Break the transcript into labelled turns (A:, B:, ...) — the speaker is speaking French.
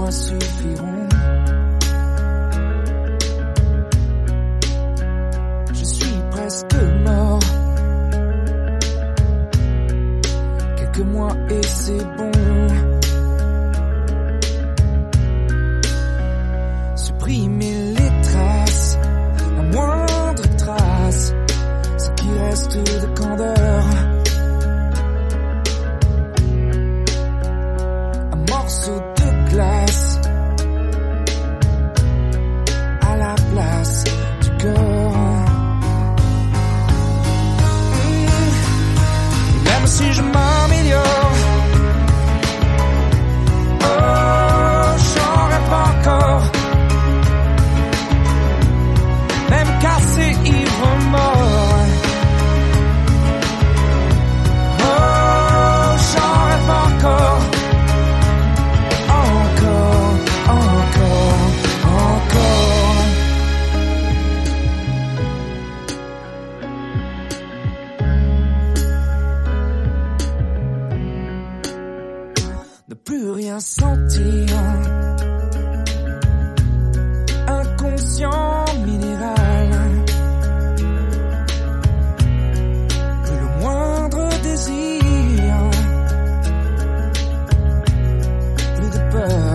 A: mois suffiront. Je suis presque mort. Quelques mois et c'est bon. Supprimer les traces, la moindre trace, ce qui reste de candeur. Un morceau de glace à la place du cœur. Même si je m'améliore, oh, j'en rêve encore. Même cassé, ivre, mort. Oh, j'en rêve encore. Encore, encore, encore. Ne plus rien sentir. Inconscient minéral. Plus le moindre désir. Plus de peur.